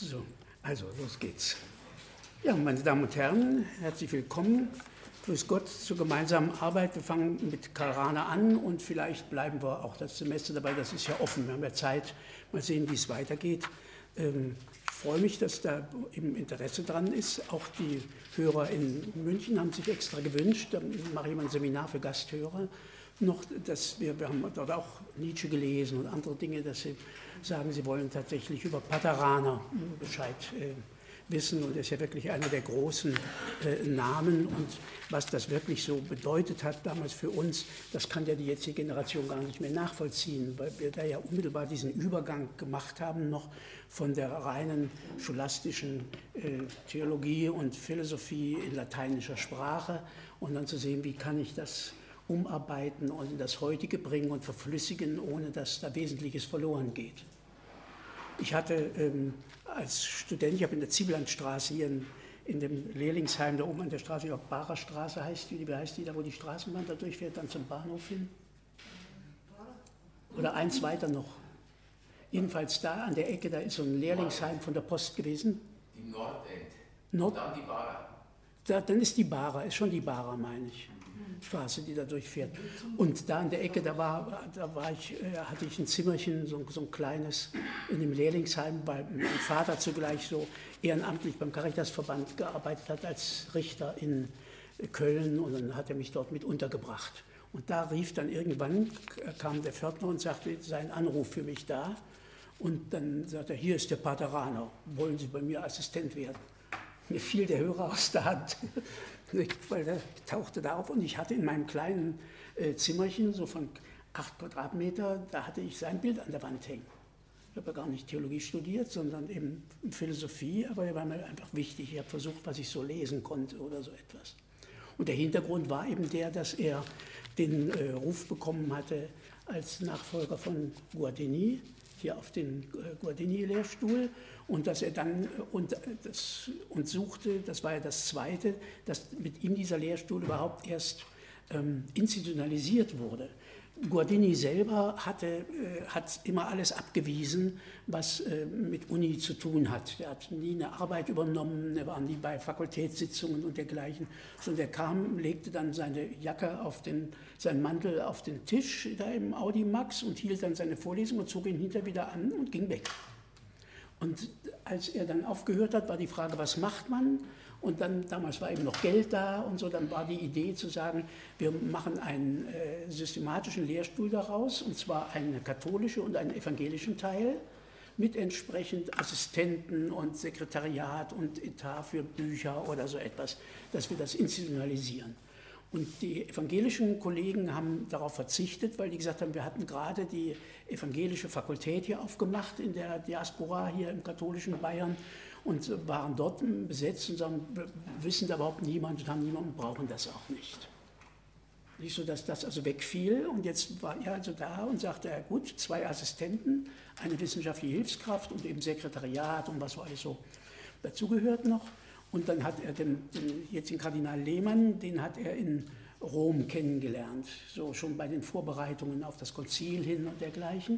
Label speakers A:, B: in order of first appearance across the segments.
A: So, also los geht's. Ja, meine Damen und Herren, herzlich willkommen. Grüß Gott zur gemeinsamen Arbeit. Wir fangen mit Karl Rahner an und vielleicht bleiben wir auch das Semester dabei. Das ist ja offen, wir haben ja Zeit. Mal sehen, wie es weitergeht. Ich freue mich, dass da eben Interesse dran ist. Auch die Hörer in München haben sich extra gewünscht. Da mache ich mal ein Seminar für Gasthörer noch, dass wir haben dort auch Nietzsche gelesen und andere Dinge, dass sie sagen, sie wollen tatsächlich über Pater Rahner Bescheid wissen, und er ist ja wirklich einer der großen Namen, und was das wirklich so bedeutet hat damals für uns, das kann ja die jetzige Generation gar nicht mehr nachvollziehen, weil wir da ja unmittelbar diesen Übergang gemacht haben, noch von der reinen scholastischen Theologie und Philosophie in lateinischer Sprache, und dann zu sehen, wie kann ich das umarbeiten und in das Heutige bringen und verflüssigen, ohne dass da Wesentliches verloren geht. Ich hatte als Student, ich habe in der Ziebelandstraße hier in dem Lehrlingsheim da oben an der Straße, ich glaube Barer Straße heißt die, wie heißt die, da wo die Straßenbahn da durchfährt, dann zum Bahnhof hin? Oder eins weiter noch. Jedenfalls da an der Ecke, da ist so ein Lehrlingsheim von der Post gewesen.
B: Die Nordend.
A: Und
B: dann die Barer.
A: Dann ist die Barer, ist schon die Barer, meine ich. Straße, die da durchfährt. Und da an der Ecke, hatte ich ein Zimmerchen, so ein kleines, in dem Lehrlingsheim, weil mein Vater zugleich so ehrenamtlich beim Caritasverband gearbeitet hat als Richter in Köln, und dann hat er mich dort mit untergebracht. Und da rief dann irgendwann, kam der Pförtner und sagte, sei ein Anruf für mich da. Und dann sagte er, hier ist der Pater Rahner, wollen Sie bei mir Assistent werden? Mir fiel der Hörer aus der Hand, weil der tauchte da auf, und ich hatte in meinem kleinen Zimmerchen, so von 8 Quadratmeter, da hatte ich sein Bild an der Wand hängen. Ich habe ja gar nicht Theologie studiert, sondern eben Philosophie, aber der war mir einfach wichtig. Ich habe versucht, was ich so lesen konnte oder so etwas. Und der Hintergrund war eben der, dass er den Ruf bekommen hatte als Nachfolger von Guardini, hier auf den Guardini-Lehrstuhl, und dass er dann und suchte, das war ja das Zweite, dass mit ihm dieser Lehrstuhl überhaupt erst institutionalisiert wurde. Guardini selber hat immer alles abgewiesen, was mit Uni zu tun hat. Er hat nie eine Arbeit übernommen, er war nie bei Fakultätssitzungen und dergleichen, sondern er kam, legte dann seine Jacke seinen Mantel auf den Tisch da im Audimax und hielt dann seine Vorlesung und zog ihn hinterher wieder an und ging weg. Und als er dann aufgehört hat, war die Frage, was macht man? Und dann, damals war eben noch Geld da und so, dann war die Idee zu sagen, wir machen einen systematischen Lehrstuhl daraus, und zwar einen katholischen und einen evangelischen Teil, mit entsprechend Assistenten und Sekretariat und Etat für Bücher oder so etwas, dass wir das institutionalisieren. Und die evangelischen Kollegen haben darauf verzichtet, weil die gesagt haben, wir hatten gerade die evangelische Fakultät hier aufgemacht in der Diaspora hier im katholischen Bayern und waren dort besetzt und sagen, wissen da überhaupt niemand und haben niemanden, brauchen das auch nicht. Nicht so, dass das also wegfiel, und jetzt war er also da und sagte, ja gut, 2 Assistenten, eine wissenschaftliche Hilfskraft und eben Sekretariat und was alles so dazugehört noch. Und dann hat er den jetzigen Kardinal Lehmann, den hat er in Rom kennengelernt, so schon bei den Vorbereitungen auf das Konzil hin und dergleichen.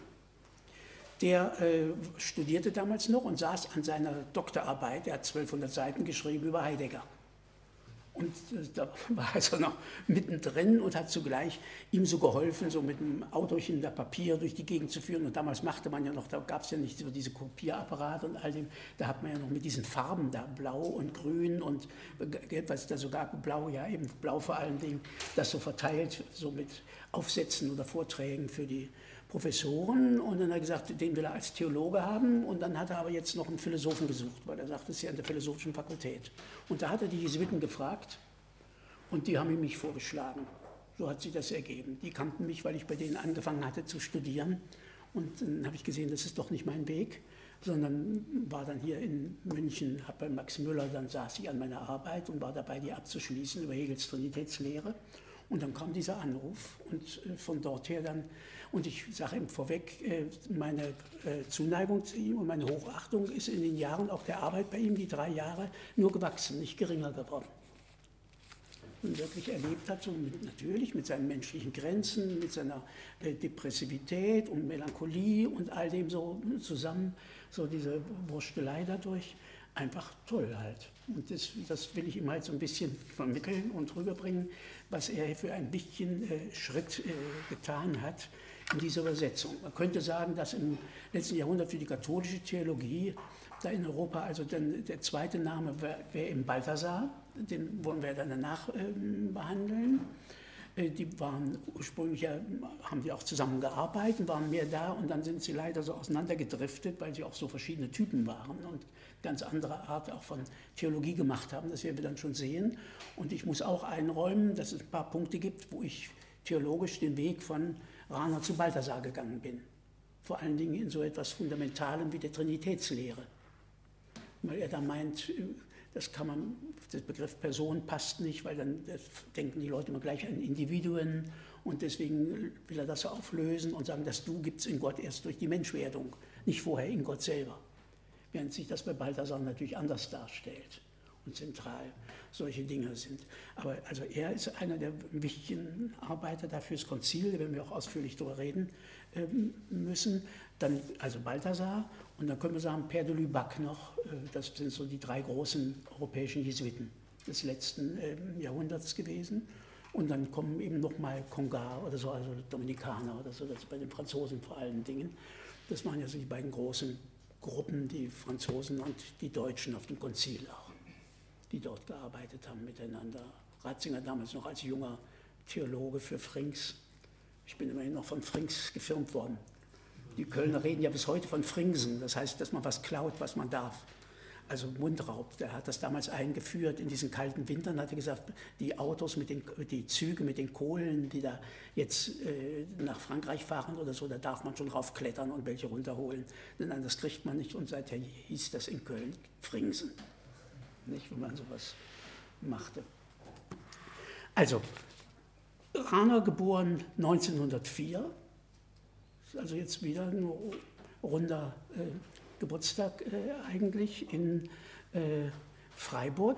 A: Der studierte damals noch und saß an seiner Doktorarbeit, er hat 1200 Seiten geschrieben über Heidegger. Und da war er also noch mittendrin und hat zugleich ihm so geholfen, so mit einem Autochen da Papier durch die Gegend zu führen. Und damals machte man ja noch, da gab es ja nicht so diese Kopierapparate und all dem, da hat man ja noch mit diesen Farben da, blau und grün und was es da so gab, blau, ja eben blau vor allen Dingen, das so verteilt, so mit Aufsätzen oder Vorträgen für die Professoren, und dann hat er gesagt, den will er als Theologe haben, und dann hat er aber jetzt noch einen Philosophen gesucht, weil er sagt, das ist ja an der philosophischen Fakultät. Und da hat er die Jesuiten gefragt, und die haben ihm mich vorgeschlagen. So hat sich das ergeben. Die kannten mich, weil ich bei denen angefangen hatte zu studieren, und dann habe ich gesehen, das ist doch nicht mein Weg, sondern war dann hier in München, habe bei Max Müller, dann saß ich an meiner Arbeit und war dabei, die abzuschließen über Hegels Trinitätslehre. Und dann kam dieser Anruf, und von dort her dann, und ich sage ihm vorweg, meine Zuneigung zu ihm und meine Hochachtung ist in den Jahren auch der Arbeit bei ihm, die 3 Jahre, nur gewachsen, nicht geringer geworden. nun wirklich erlebt hat, so natürlich mit seinen menschlichen Grenzen, mit seiner Depressivität und Melancholie und all dem so zusammen, so diese Wurstelei dadurch, einfach toll halt. Und das will ich ihm halt so ein bisschen vermitteln und rüberbringen, was er für einen wichtigen Schritt getan hat in dieser Übersetzung. Man könnte sagen, dass im letzten Jahrhundert für die katholische Theologie da in Europa, also dann der zweite Name wäre eben Balthasar, den wollen wir dann danach behandeln. Die waren ursprünglich, haben die auch zusammengearbeitet, waren mehr da und dann sind sie leider so auseinandergedriftet, weil sie auch so verschiedene Typen waren und ganz andere Art auch von Theologie gemacht haben, das werden wir dann schon sehen. Und ich muss auch einräumen, dass es ein paar Punkte gibt, wo ich theologisch den Weg von Rahner zu Balthasar gegangen bin. Vor allen Dingen in so etwas Fundamentalem wie der Trinitätslehre. Weil er da meint, der Begriff Person passt nicht, weil dann denken die Leute immer gleich an Individuen und deswegen will er das auflösen und sagen, das Du gibt es in Gott erst durch die Menschwerdung, nicht vorher in Gott selber. Während sich das bei Balthasar natürlich anders darstellt und zentral solche Dinge sind. Aber also er ist einer der wichtigen Arbeiter dafür das Konzil, da werden wir auch ausführlich darüber reden müssen. Dann also Balthasar und dann können wir sagen Père de Lubac noch, das sind so die drei großen europäischen Jesuiten des letzten Jahrhunderts gewesen. Und dann kommen eben nochmal Congar oder so, also Dominikaner oder so, das bei den Franzosen vor allen Dingen. Das waren ja so die beiden großen Gruppen, die Franzosen und die Deutschen auf dem Konzil auch, die dort gearbeitet haben miteinander. Ratzinger damals noch als junger Theologe für Frings. Ich bin immerhin noch von Frings gefirmt worden. Die Kölner reden ja bis heute von Fringsen, das heißt, dass man was klaut, was man darf. Also Mundraub, der hat das damals eingeführt in diesen kalten Wintern, hat er gesagt, die Autos, die Züge mit den Kohlen, die da jetzt nach Frankreich fahren oder so, da darf man schon raufklettern und welche runterholen, denn das kriegt man nicht und seither hieß das in Köln Fringsen, nicht, wenn man sowas machte. Also, Rahner geboren 1904, also jetzt wieder ein runder Geburtstag eigentlich in Freiburg.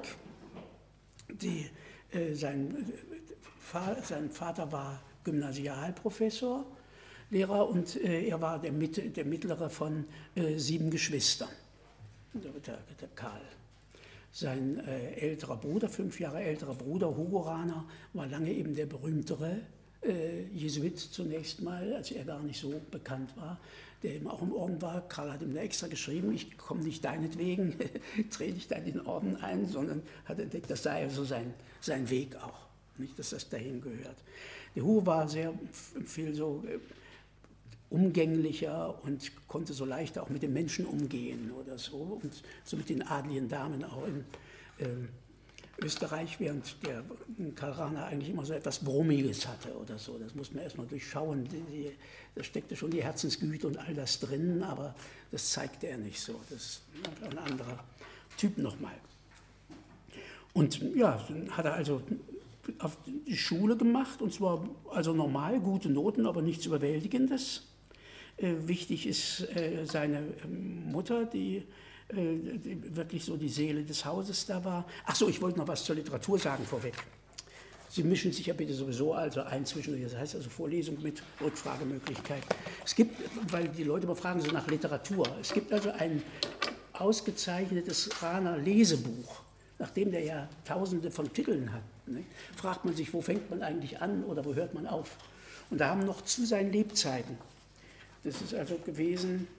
A: Sein Vater war Gymnasialprofessor, Lehrer und er war der mittlere von 7 Geschwistern, der Karl. Sein älterer Bruder, 5 Jahre älterer Bruder, Hugo Rahner, war lange eben der berühmtere Jesuit zunächst mal, als er gar nicht so bekannt war, der eben auch im Orden war. Karl hat ihm da extra geschrieben, ich komme nicht deinetwegen, trete ich da in den Orden ein, sondern hat entdeckt, das sei also sein Weg auch, nicht, dass das dahin gehört. Der Hugo war sehr viel so umgänglicher und konnte so leichter auch mit den Menschen umgehen oder so und so mit den adligen Damen auch in Österreich, während der Karl Rahner eigentlich immer so etwas Brummiges hatte oder so. Das muss man erstmal durchschauen. Da steckte schon die Herzensgüte und all das drin, aber das zeigte er nicht so. Das ist ein anderer Typ nochmal. Und ja, dann hat er also auf die Schule gemacht, und zwar also normal, gute Noten, aber nichts Überwältigendes. Wichtig ist seine Mutter, die wirklich so die Seele des Hauses da war. Ach so, ich wollte noch was zur Literatur sagen vorweg. Sie mischen sich ja bitte sowieso also ein zwischendurch, das heißt also Vorlesung mit Rückfragemöglichkeit. Es gibt, weil die Leute immer fragen so nach Literatur, es gibt also ein ausgezeichnetes Rahner Lesebuch, nachdem der ja Tausende von Titeln hat. Ne? Fragt man sich, wo fängt man eigentlich an oder wo hört man auf? Und da haben noch zu seinen Lebzeiten, das ist also gewesen,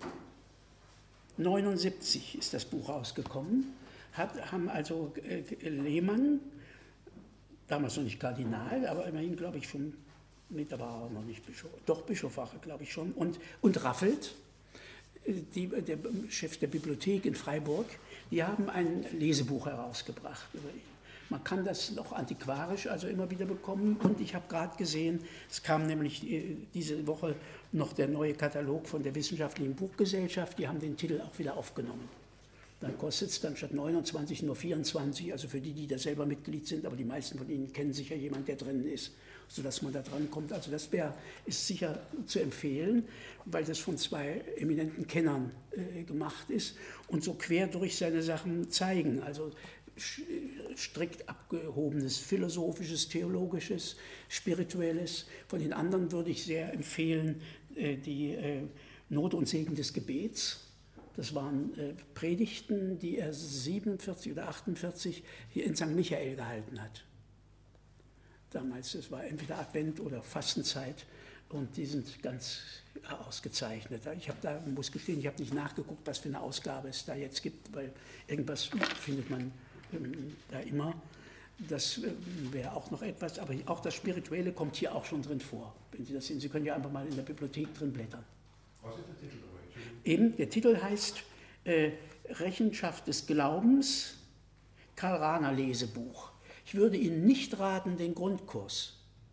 A: 1979 ist das Buch rausgekommen, haben also Lehmann, damals noch nicht Kardinal, aber immerhin, glaube ich, schon, da war er noch nicht Bischof, doch Bischof war er, glaube ich, schon, und Raffelt, der Chef der Bibliothek in Freiburg, die haben ein Lesebuch herausgebracht über ihn. Man kann das noch antiquarisch also immer wieder bekommen und ich habe gerade gesehen, es kam nämlich diese Woche noch der neue Katalog von der Wissenschaftlichen Buchgesellschaft, die haben den Titel auch wieder aufgenommen. Dann kostet es dann statt 29 nur 24, also für die da selber Mitglied sind, aber die meisten von Ihnen kennen sicher jemanden, der drin ist, sodass man da dran kommt. Also das ist sicher zu empfehlen, weil das von 2 eminenten Kennern gemacht ist und so quer durch seine Sachen zeigen. Also strikt abgehobenes philosophisches, theologisches, spirituelles. Von den anderen würde ich sehr empfehlen die Not und Segen des Gebets. Das waren Predigten, die er 47 oder 48 hier in St. Michael gehalten hat. Damals, es war entweder Advent oder Fastenzeit und die sind ganz ausgezeichnet. Muss gestehen, ich habe nicht nachgeguckt, was für eine Ausgabe es da jetzt gibt, weil irgendwas findet man da immer. Das wäre auch noch etwas, aber auch das Spirituelle kommt hier auch schon drin vor. Wenn Sie das sehen, Sie können ja einfach mal in der Bibliothek drin blättern.
B: Was ist der Titel?
A: Eben, der Titel heißt Rechenschaft des Glaubens, Karl Rahner Lesebuch. Ich würde Ihnen nicht raten, den Grundkurs.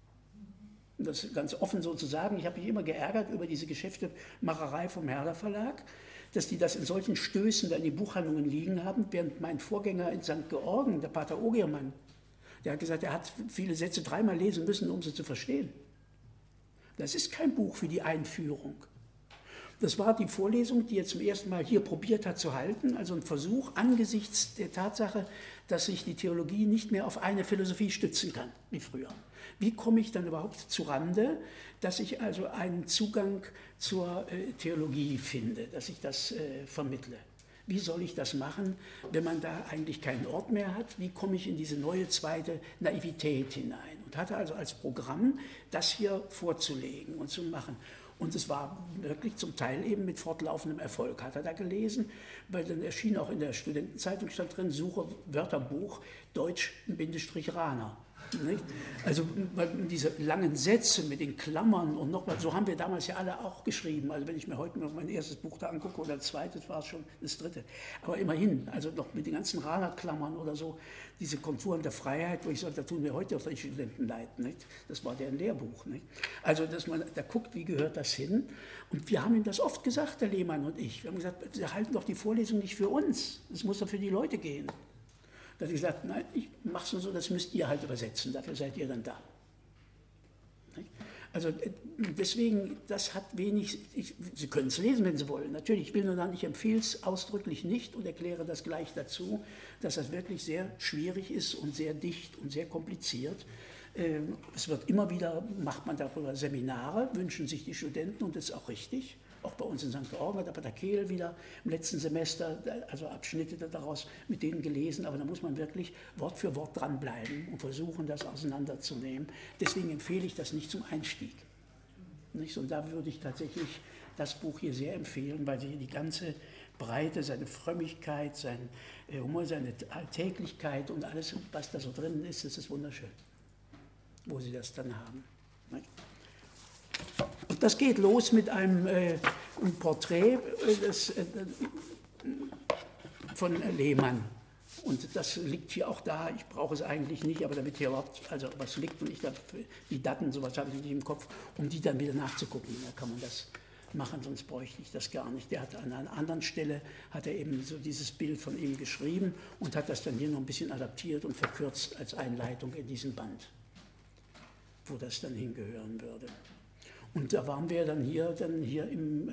A: Das ganz offen so zu sagen. Ich habe mich immer geärgert über diese Geschäftemacherei vom Herder Verlag, dass die das in solchen Stößen da in die Buchhandlungen liegen haben, während mein Vorgänger in St. Georgen, der Pater Ogiermann, der hat gesagt, er hat viele Sätze dreimal lesen müssen, um sie zu verstehen. Das ist kein Buch für die Einführung. Das war die Vorlesung, die er zum ersten Mal hier probiert hat zu halten, also ein Versuch angesichts der Tatsache, dass sich die Theologie nicht mehr auf eine Philosophie stützen kann, wie früher. Wie komme ich dann überhaupt zu Rande, dass ich also einen Zugang zur Theologie finde, dass ich das vermittle? Wie soll ich das machen, wenn man da eigentlich keinen Ort mehr hat? Wie komme ich in diese neue zweite Naivität hinein? Und hatte also als Programm, das hier vorzulegen und zu machen. Und es war wirklich zum Teil eben mit fortlaufendem Erfolg, hat er da gelesen, weil dann erschien auch in der Studentenzeitung, stand drin, Suche Wörterbuch Deutsch-Rahner. Nicht? Also diese langen Sätze mit den Klammern und nochmal, so haben wir damals ja alle auch geschrieben. Also wenn ich mir heute noch mein erstes Buch da angucke oder das zweite, war es schon das dritte. Aber immerhin, also noch mit den ganzen Rahner-Klammern oder so, diese Konturen der Freiheit, wo ich sage, da tun mir heute auch die Studenten leid. Nicht? Das war deren Lehrbuch. Nicht? Also dass man da guckt, wie gehört das hin? Und wir haben ihm das oft gesagt, der Lehmann und ich. Wir haben gesagt, wir halten doch die Vorlesung nicht für uns. Es muss doch für die Leute gehen. Da hat er gesagt, nein, ich mache es nur so, das müsst ihr halt übersetzen, dafür seid ihr dann da. Also deswegen, das hat wenig, Sie können es lesen, wenn Sie wollen, natürlich, ich will nur sagen, ich empfehle es ausdrücklich nicht und erkläre das gleich dazu, dass das wirklich sehr schwierig ist und sehr dicht und sehr kompliziert. Es wird immer wieder, macht man darüber Seminare, wünschen sich die Studenten und das ist auch richtig. Auch bei uns in St. Georgen hat der Kehl wieder im letzten Semester, also Abschnitte daraus mit denen gelesen, aber da muss man wirklich Wort für Wort dranbleiben und versuchen, das auseinanderzunehmen. Deswegen empfehle ich das nicht zum Einstieg. Nicht? Und da würde ich tatsächlich das Buch hier sehr empfehlen, weil sie die ganze Breite, seine Frömmigkeit, sein Humor, seine Alltäglichkeit und alles, was da so drin ist, das ist wunderschön, wo sie das dann haben. Nicht? Und das geht los mit einem Porträt von Lehmann. Und das liegt hier auch da. Ich brauche es eigentlich nicht, aber damit hier überhaupt also was liegt und ich da die Daten, sowas habe ich nicht im Kopf, um die dann wieder nachzugucken. Da kann man das machen, sonst bräuchte ich das gar nicht. Der hat an einer anderen Stelle, hat er eben so dieses Bild von ihm geschrieben und hat das dann hier noch ein bisschen adaptiert und verkürzt als Einleitung in diesen Band, wo das dann hingehören würde. Und da waren wir dann hier in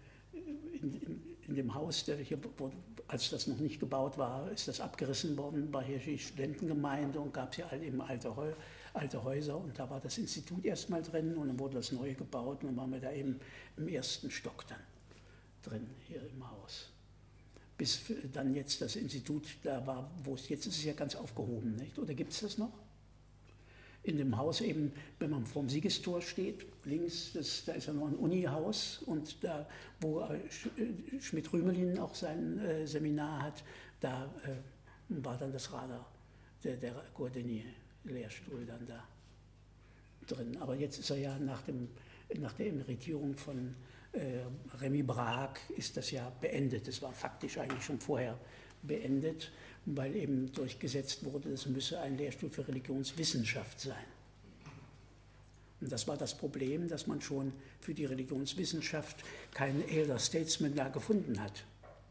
A: dem Haus, als das noch nicht gebaut war, ist das abgerissen worden, war hier die Studentengemeinde und gab es ja eben alte Häuser und da war das Institut erstmal drin und dann wurde das Neue gebaut und dann waren wir da eben im ersten Stock dann drin, hier im Haus. Bis dann jetzt das Institut da war, jetzt ist es ja ganz aufgehoben, nicht? Oder gibt es das noch? In dem Haus eben, wenn man vorm Siegestor steht, links, da ist ja noch ein Unihaus und da, wo Schmidt-Rümelin auch sein Seminar hat, da war dann das Radar, der Gourdenier-Lehrstuhl dann da drin. Aber jetzt ist er ja nach der Emeritierung von Remy Braak ist das ja beendet. Das war faktisch eigentlich schon vorher beendet, weil eben durchgesetzt wurde, das müsse ein Lehrstuhl für Religionswissenschaft sein. Und das war das Problem, dass man schon für die Religionswissenschaft keinen Elder Statesman da gefunden hat.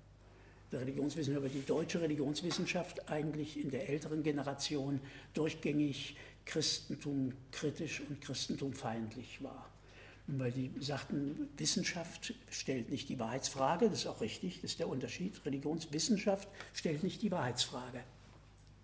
A: Die deutsche Religionswissenschaft eigentlich in der älteren Generation durchgängig christentumkritisch und christentumfeindlich war. Weil die sagten, Wissenschaft stellt nicht die Wahrheitsfrage, das ist auch richtig, das ist der Unterschied. Religionswissenschaft stellt nicht die Wahrheitsfrage.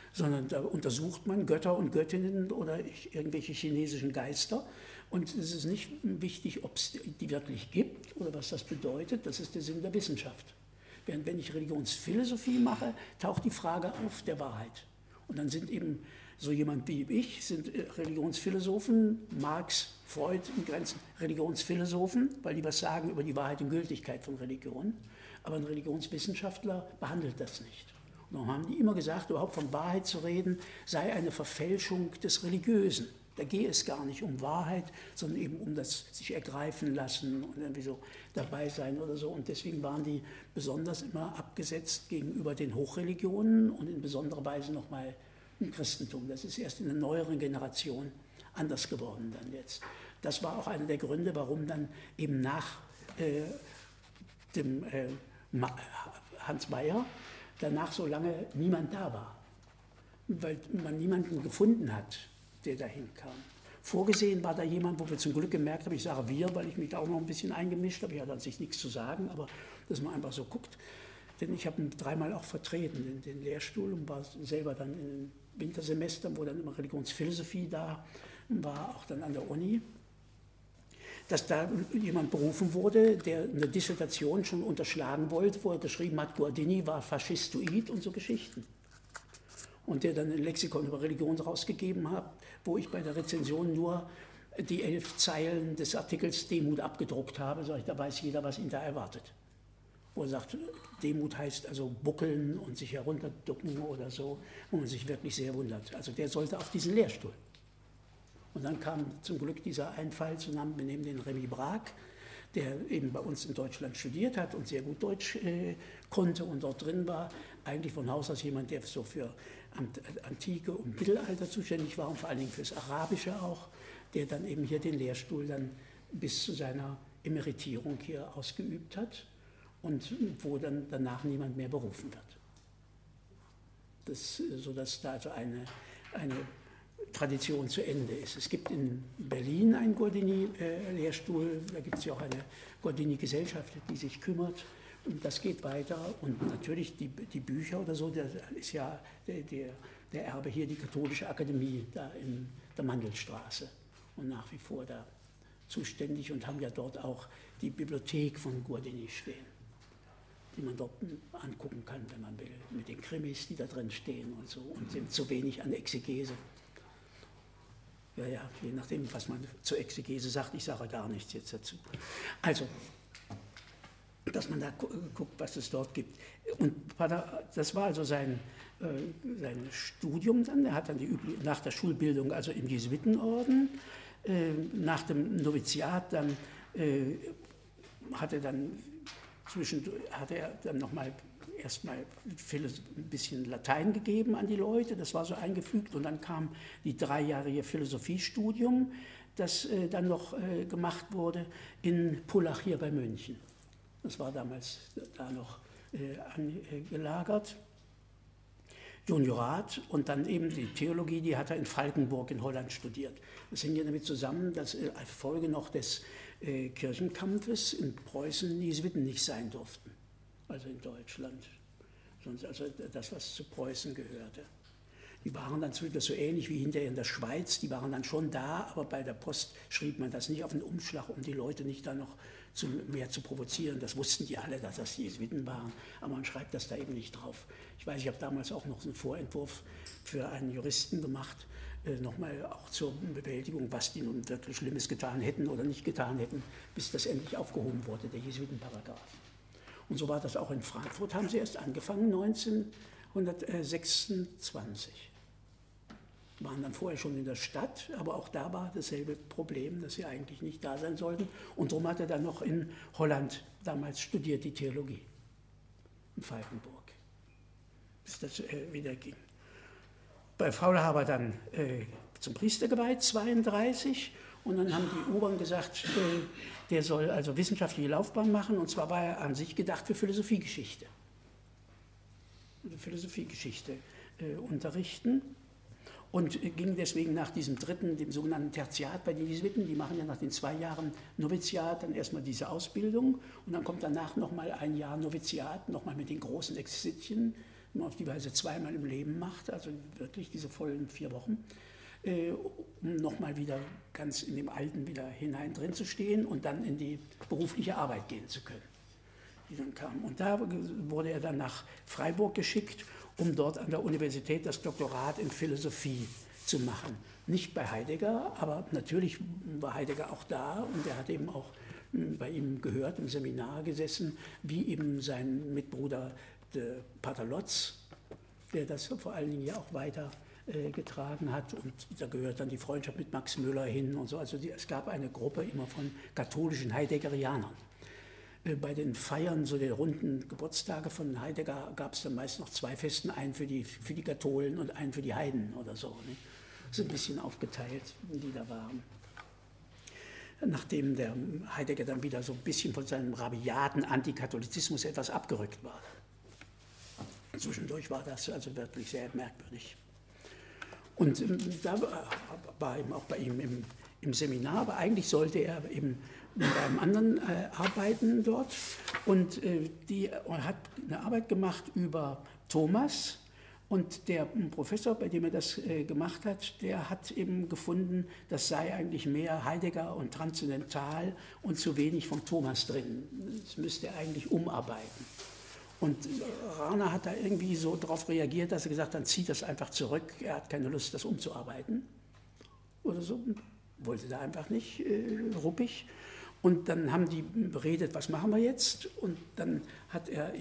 A: sondern da untersucht man Götter und Göttinnen oder irgendwelche chinesischen Geister. Und es ist nicht wichtig, ob es die wirklich gibt oder was das bedeutet. Das ist der Sinn der Wissenschaft. Während wenn ich Religionsphilosophie mache, taucht die Frage auf der Wahrheit. Und dann sind eben so jemand wie ich, sind Religionsphilosophen, Marx, Freud in Grenzen, Religionsphilosophen, weil die was sagen über die Wahrheit und Gültigkeit von Religion. Aber ein Religionswissenschaftler behandelt das nicht. Und darum haben die immer gesagt, überhaupt von Wahrheit zu reden, sei eine Verfälschung des Religiösen. Da gehe es gar nicht um Wahrheit, sondern eben um das sich ergreifen lassen und irgendwie so dabei sein oder so. Und deswegen waren die besonders immer abgesetzt gegenüber den Hochreligionen und in besonderer Weise nochmal im Christentum. Das ist erst in der neueren Generation anders geworden dann jetzt. Das war auch einer der Gründe, warum dann eben nach dem Hans Meyer danach so lange niemand da war, weil man niemanden gefunden hat, der dahin kam. Vorgesehen war da jemand, wo wir zum Glück gemerkt haben, ich sage wir, weil ich mich da auch noch ein bisschen eingemischt habe, ich hatte an sich nichts zu sagen, aber dass man einfach so guckt. Denn ich habe ihn dreimal auch vertreten, den Lehrstuhl, und war selber dann in den Wintersemestern, wo dann immer Religionsphilosophie da war, auch dann an der Uni, dass da jemand berufen wurde, der eine Dissertation schon unterschlagen wollte, wo er geschrieben hat, Guardini war faschistoid und so Geschichten. Und der dann ein Lexikon über Religion rausgegeben hat, wo ich bei der Rezension nur die 11 Zeilen des Artikels Demut abgedruckt habe, sage ich, da weiß jeder, was ihn da erwartet. Wo er sagt, Demut heißt also buckeln und sich herunterducken oder so, wo man sich wirklich sehr wundert. Also der sollte auf diesen Lehrstuhl. Und dann kam zum Glück dieser Einfall zusammen, wir nehmen den Remy Braak, der eben bei uns in Deutschland studiert hat und sehr gut Deutsch konnte und dort drin war, eigentlich von Haus aus jemand, der so für Antike und Mittelalter zuständig war und vor allen Dingen fürs Arabische auch, der dann eben hier den Lehrstuhl dann bis zu seiner Emeritierung hier ausgeübt hat und wo dann danach niemand mehr berufen wird. Sodass da also eine Tradition zu Ende ist. Es gibt in Berlin einen Guardini-Lehrstuhl, da gibt es ja auch eine Guardini-Gesellschaft, die sich kümmert. Und das geht weiter und natürlich die Bücher oder so, das ist ja der Erbe hier, die Katholische Akademie da in der Mandelstraße und nach wie vor da zuständig und haben ja dort auch die Bibliothek von Guardini stehen, die man dort angucken kann, wenn man will, mit den Krimis, die da drin stehen und so, und sind zu wenig an Exegese. Ja, je nachdem, was man zur Exegese sagt, ich sage gar nichts jetzt dazu. Also, dass man da guckt, was es dort gibt. Und das war also sein Studium dann. Er hat dann nach der Schulbildung, also im Jesuitenorden, nach dem Noviziat, dann hat er dann nochmal erstmal ein bisschen Latein gegeben an die Leute, das war so eingefügt, und dann kam die 3-jährige Philosophiestudium, das dann noch gemacht wurde in Pullach hier bei München. Das war damals da noch angelagert. Juniorat und dann eben die Theologie, die hat er in Valkenburg in Holland studiert. Das hing ja damit zusammen, dass als Folge noch des Kirchenkampfes in Preußen die Jesuiten nicht sein durften, also in Deutschland, sonst also das, was zu Preußen gehörte. Die waren dann so ähnlich wie hinterher in der Schweiz, die waren dann schon da, aber bei der Post schrieb man das nicht auf den Umschlag, um die Leute nicht da noch mehr zu provozieren. Das wussten die alle, dass das die Jesuiten waren, aber man schreibt das da eben nicht drauf. Ich weiß, ich habe damals auch noch einen Vorentwurf für einen Juristen gemacht, nochmal auch zur Bewältigung, was die nun wirklich Schlimmes getan hätten oder nicht getan hätten, bis das endlich aufgehoben wurde, der Jesuitenparagraph. Und so war das auch in Frankfurt, haben sie erst angefangen, 1926. Waren dann vorher schon in der Stadt, aber auch da war dasselbe Problem, dass sie eigentlich nicht da sein sollten. Und darum hat er dann noch in Holland damals studiert, die Theologie, in Valkenburg, bis das wieder ging. Bei Faulhaber dann zum Priester geweiht, 32, und dann haben die Oberen gesagt, der soll also wissenschaftliche Laufbahn machen, und zwar war er an sich gedacht für Philosophiegeschichte. Philosophiegeschichte unterrichten. Und ging deswegen nach diesem dritten, dem sogenannten Tertiat bei den Jesuiten, die machen ja nach den 2 Jahren Noviziat dann erstmal diese Ausbildung und dann kommt danach nochmal ein Jahr Noviziat, nochmal mit den großen Exerzitien, man auf die Weise zweimal im Leben macht, also wirklich diese vollen 4 Wochen, um nochmal wieder ganz in dem Alten wieder hinein drin zu stehen und dann in die berufliche Arbeit gehen zu können, die dann kam. Und da wurde er dann nach Freiburg geschickt, um dort an der Universität das Doktorat in Philosophie zu machen. Nicht bei Heidegger, aber natürlich war Heidegger auch da und er hat eben auch bei ihm gehört, im Seminar gesessen, wie eben sein Mitbruder Pater Lotz, der das vor allen Dingen ja auch weiter getragen hat, und da gehört dann die Freundschaft mit Max Müller hin und so. Also es gab eine Gruppe immer von katholischen Heideggerianern. Bei den Feiern, so der runden Geburtstage von Heidegger, gab es dann meist noch 2 Festen, einen für die Katholen und einen für die Heiden oder so. Ne? So ein bisschen aufgeteilt, die da waren. Nachdem der Heidegger dann wieder so ein bisschen von seinem rabiaten Antikatholizismus etwas abgerückt war. Zwischendurch war das also wirklich sehr merkwürdig. Und da war eben auch bei ihm im Seminar, aber eigentlich sollte er eben bei einem anderen arbeiten dort. Und er hat eine Arbeit gemacht über Thomas. Und der Professor, bei dem er das gemacht hat, der hat eben gefunden, das sei eigentlich mehr Heidegger und transzendental und zu wenig von Thomas drin. Das müsste er eigentlich umarbeiten. Und Rahner hat da irgendwie so darauf reagiert, dass er gesagt hat, dann zieht das einfach zurück, er hat keine Lust, das umzuarbeiten. Oder so, wollte da einfach nicht, ruppig. Und dann haben die beredet, was machen wir jetzt? Und dann hat er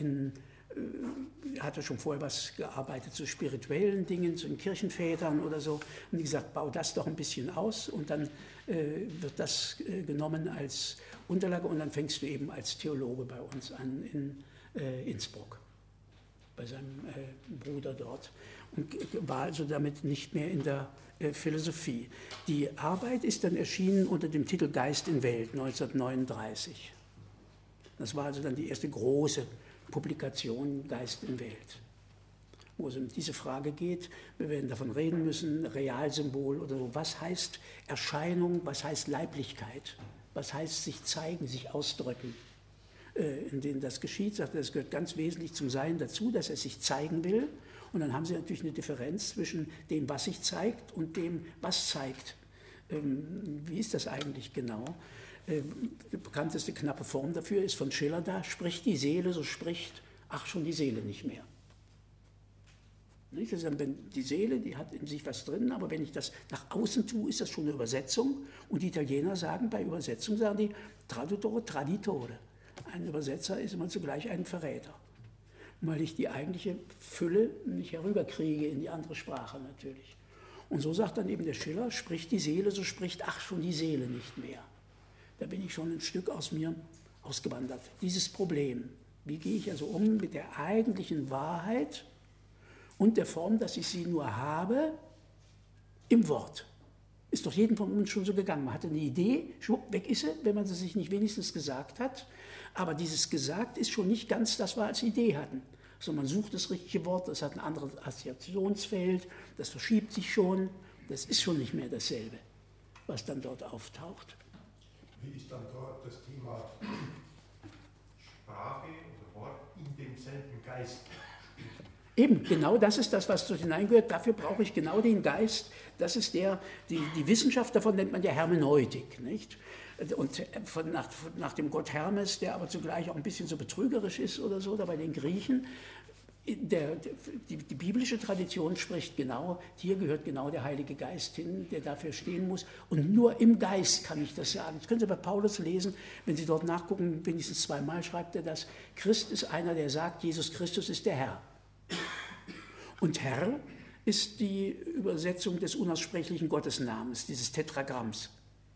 A: hatte schon vorher was gearbeitet zu spirituellen Dingen, zu den Kirchenvätern oder so. Und die gesagt, bau das doch ein bisschen aus und dann wird das genommen als Unterlage und dann fängst du eben als Theologe bei uns an in Innsbruck, bei seinem Bruder dort. Und war also damit nicht mehr in der Philosophie. Die Arbeit ist dann erschienen unter dem Titel Geist in Welt 1939. Das war also dann die erste große Publikation Geist in Welt, wo es um diese Frage geht. Wir werden davon reden müssen, Realsymbol oder so. Was heißt Erscheinung, was heißt Leiblichkeit, was heißt sich zeigen, sich ausdrücken, in denen das geschieht. Sagt er, das gehört ganz wesentlich zum Sein dazu, dass er sich zeigen will. Und dann haben Sie natürlich eine Differenz zwischen dem, was sich zeigt und dem, was zeigt. Wie ist das eigentlich genau? Die bekannteste knappe Form dafür ist von Schiller da, spricht die Seele, so spricht, ach, schon die Seele nicht mehr. Nicht? Also die Seele, die hat in sich was drin, aber wenn ich das nach außen tue, ist das schon eine Übersetzung. Und die Italiener sagen, bei Übersetzung sagen die traduttore, traditore. Ein Übersetzer ist immer zugleich ein Verräter, weil ich die eigentliche Fülle nicht herüberkriege in die andere Sprache natürlich. Und so sagt dann eben der Schiller, spricht die Seele, so spricht, ach, schon die Seele nicht mehr. Da bin ich schon ein Stück aus mir ausgewandert. Dieses Problem, wie gehe ich also um mit der eigentlichen Wahrheit und der Form, dass ich sie nur habe im Wort. Ist doch jedem von uns schon so gegangen. Man hatte eine Idee, schwupp, weg ist sie, wenn man sie sich nicht wenigstens gesagt hat. Aber dieses Gesagt ist schon nicht ganz das, was wir als Idee hatten. Sondern man sucht das richtige Wort, das hat ein anderes Assoziationsfeld, das verschiebt sich schon. Das ist schon nicht mehr dasselbe, was dann dort auftaucht.
B: Wie ist dann dort das Thema Sprache oder Wort in demselben Geist?
A: Eben, genau das ist das, was dort hineingehört. Dafür brauche ich genau den Geist. Das ist die Wissenschaft davon nennt man ja Hermeneutik, nicht? Und nach dem Gott Hermes, der aber zugleich auch ein bisschen so betrügerisch ist oder so, da bei den Griechen, die biblische Tradition spricht genau, hier gehört genau der Heilige Geist hin, der dafür stehen muss. Und nur im Geist kann ich das sagen. Das können Sie bei Paulus lesen, wenn Sie dort nachgucken, wenigstens 2-mal schreibt er das. Christ ist einer, der sagt, Jesus Christus ist der Herr. Und Herr ist die Übersetzung des unaussprechlichen Gottesnamens, dieses Tetragramms.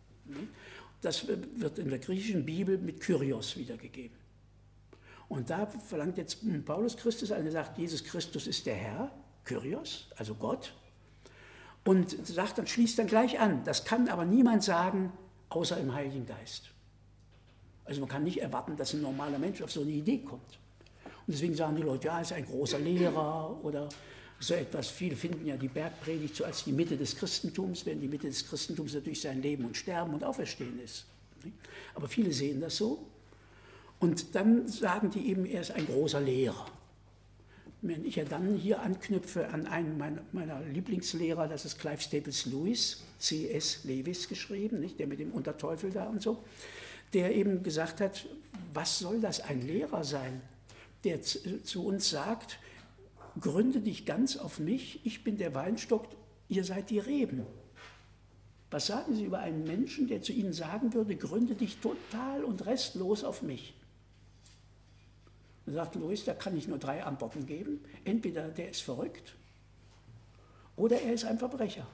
A: Das wird in der griechischen Bibel mit Kyrios wiedergegeben. Und da verlangt jetzt Paulus Christus, einer sagt, Jesus Christus ist der Herr, Kyrios, also Gott, und sagt dann, schließt dann gleich an, das kann aber niemand sagen, außer im Heiligen Geist. Also man kann nicht erwarten, dass ein normaler Mensch auf so eine Idee kommt. Und deswegen sagen die Leute, ja, er ist ein großer Lehrer oder so etwas. Viele finden ja die Bergpredigt so als die Mitte des Christentums, wenn die Mitte des Christentums natürlich sein Leben und Sterben und Auferstehen ist. Aber viele sehen das so. Und dann sagen die eben, er ist ein großer Lehrer. Wenn ich ja dann hier anknüpfe an einen meiner Lieblingslehrer, das ist Clive Staples Lewis, C.S. Lewis geschrieben, nicht? Der mit dem Unterteufel da und so, der eben gesagt hat, was soll das ein Lehrer sein, der zu uns sagt, gründe dich ganz auf mich, ich bin der Weinstock, ihr seid die Reben. Was sagen Sie über einen Menschen, der zu Ihnen sagen würde, gründe dich total und restlos auf mich? Dann sagt Lewis, da kann ich nur 3 Antworten geben. Entweder der ist verrückt oder er ist ein Verbrecher.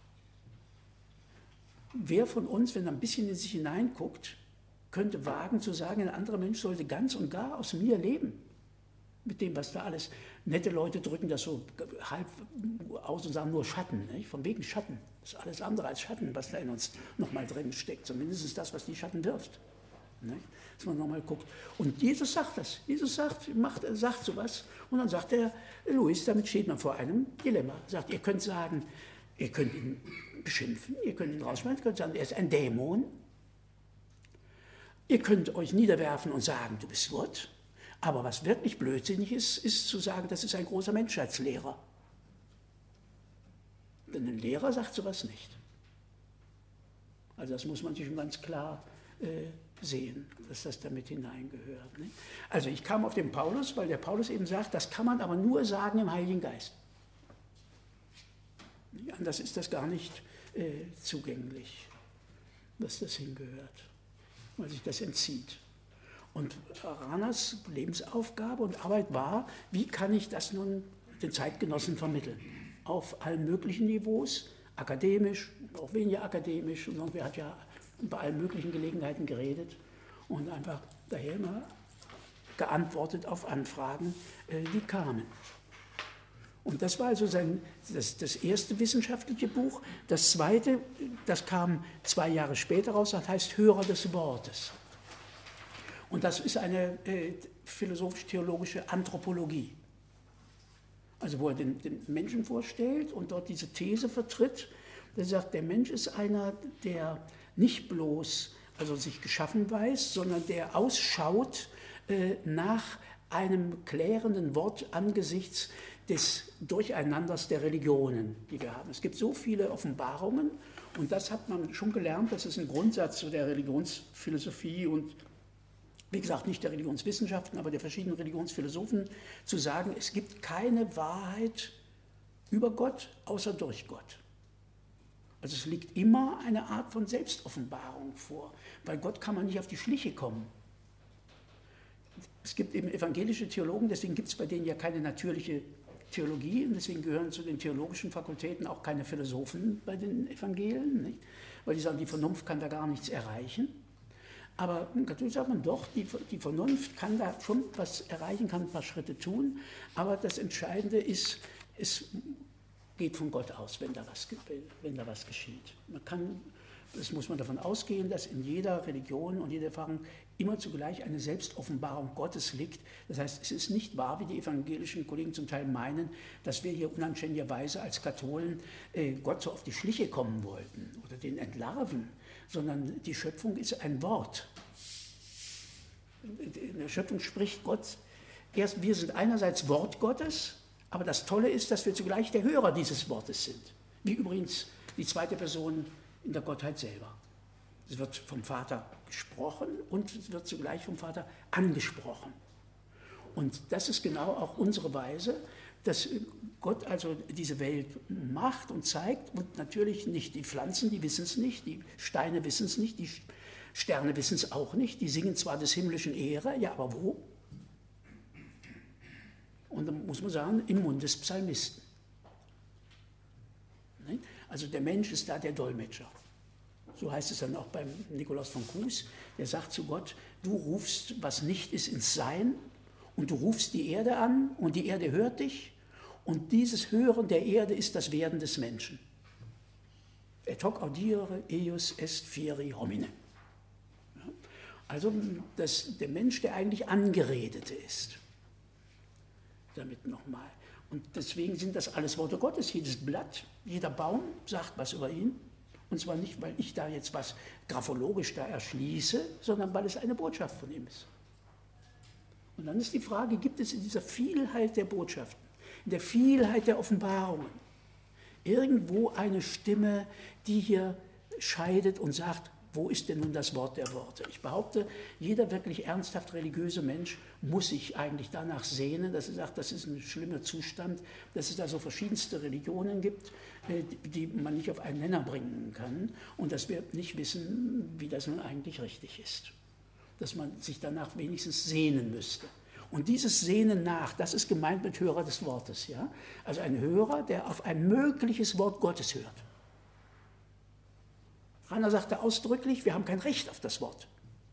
A: Wer von uns, wenn er ein bisschen in sich hineinguckt, könnte wagen zu sagen, ein anderer Mensch sollte ganz und gar aus mir leben? Mit dem, was da alles, nette Leute drücken das so halb aus und sagen nur Schatten, nicht? Von wegen Schatten. Das ist alles andere als Schatten, was da in uns nochmal drin steckt. Zumindest ist das, was die Schatten wirft. Nicht? Dass man nochmal guckt. Und Jesus sagt das. Jesus sagt sowas. Und dann sagt der Lewis, damit steht man vor einem Dilemma. Er sagt, ihr könnt sagen, ihr könnt ihn beschimpfen, ihr könnt ihn rausschmeißen, ihr könnt sagen, er ist ein Dämon. Ihr könnt euch niederwerfen und sagen, du bist Gott. Aber was wirklich blödsinnig ist, ist zu sagen, das ist ein großer Menschheitslehrer. Denn ein Lehrer sagt sowas nicht. Also das muss man sich schon ganz klar sehen, dass das damit hineingehört. Nicht? Also ich kam auf den Paulus, weil der Paulus eben sagt, das kann man aber nur sagen im Heiligen Geist. Anders ist das gar nicht zugänglich, dass das hingehört, weil sich das entzieht. Und Ranas Lebensaufgabe und Arbeit war, wie kann ich das nun den Zeitgenossen vermitteln? Auf allen möglichen Niveaus, akademisch, auch weniger akademisch. Und wer hat ja bei allen möglichen Gelegenheiten geredet und einfach daher immer geantwortet auf Anfragen, die kamen. Und das war also das erste wissenschaftliche Buch. Das zweite, das kam 2 Jahre später raus, das heißt Hörer des Wortes. Und das ist eine philosophisch-theologische Anthropologie. Also wo er den Menschen vorstellt und dort diese These vertritt, der sagt, der Mensch ist einer, der nicht bloß sich geschaffen weiß, sondern der ausschaut nach einem klärenden Wort angesichts des Durcheinanders der Religionen, die wir haben. Es gibt so viele Offenbarungen und das hat man schon gelernt, das ist ein Grundsatz der Religionsphilosophie und wie gesagt, nicht der Religionswissenschaften, aber der verschiedenen Religionsphilosophen, zu sagen, es gibt keine Wahrheit über Gott, außer durch Gott. Also es liegt immer eine Art von Selbstoffenbarung vor. Bei Gott kann man nicht auf die Schliche kommen. Es gibt eben evangelische Theologen, deswegen gibt es bei denen ja keine natürliche Theologie und deswegen gehören zu den theologischen Fakultäten auch keine Philosophen bei den Evangelien, nicht? Weil die sagen, die Vernunft kann da gar nichts erreichen. Aber natürlich sagt man doch, die Vernunft kann da schon was erreichen, kann ein paar Schritte tun, aber das Entscheidende ist, es geht von Gott aus, wenn da was geschieht. Das muss man davon ausgehen, dass in jeder Religion und jeder Erfahrung immer zugleich eine Selbstoffenbarung Gottes liegt. Das heißt, es ist nicht wahr, wie die evangelischen Kollegen zum Teil meinen, dass wir hier unanständigerweise als Katholen Gott so auf die Schliche kommen wollten oder den entlarven, sondern die Schöpfung ist ein Wort. In der Schöpfung spricht Gott. Wir sind einerseits Wort Gottes, aber das Tolle ist, dass wir zugleich der Hörer dieses Wortes sind. Wie übrigens die zweite Person in der Gottheit selber. Es wird vom Vater gesprochen und es wird zugleich vom Vater angesprochen. Und das ist genau auch unsere Weise, dass Gott also diese Welt macht und zeigt und natürlich nicht die Pflanzen, die wissen es nicht, die Steine wissen es nicht, die Sterne wissen es auch nicht, die singen zwar des himmlischen Ehre, ja, aber wo? Und dann muss man sagen, im Mund des Psalmisten. Also der Mensch ist da der Dolmetscher. So heißt es dann auch beim Nikolaus von Kues, der sagt zu Gott, du rufst, was nicht ist, ins Sein und du rufst die Erde an und die Erde hört dich und dieses Hören der Erde ist das Werden des Menschen. Et hoc audiere eius est fieri homine. Ja? Also der Mensch, der eigentlich Angeredete ist. Damit nochmal. Und deswegen sind das alles Worte Gottes. Jedes Blatt, jeder Baum sagt was über ihn. Und zwar nicht, weil ich da jetzt was graphologisch da erschließe, sondern weil es eine Botschaft von ihm ist. Und dann ist die Frage, gibt es in dieser Vielheit der Botschaften in der Vielheit der Offenbarungen, irgendwo eine Stimme, die hier scheidet und sagt, wo ist denn nun das Wort der Worte? Ich behaupte, jeder wirklich ernsthaft religiöse Mensch muss sich eigentlich danach sehnen, dass er sagt, das ist ein schlimmer Zustand, dass es da so verschiedenste Religionen gibt, die man nicht auf einen Nenner bringen kann und dass wir nicht wissen, wie das nun eigentlich richtig ist. Dass man sich danach wenigstens sehnen müsste. Und dieses Sehnen nach, das ist gemeint mit Hörer des Wortes. Ja? Also ein Hörer, der auf ein mögliches Wort Gottes hört. Rainer sagte ausdrücklich, wir haben kein Recht auf das Wort.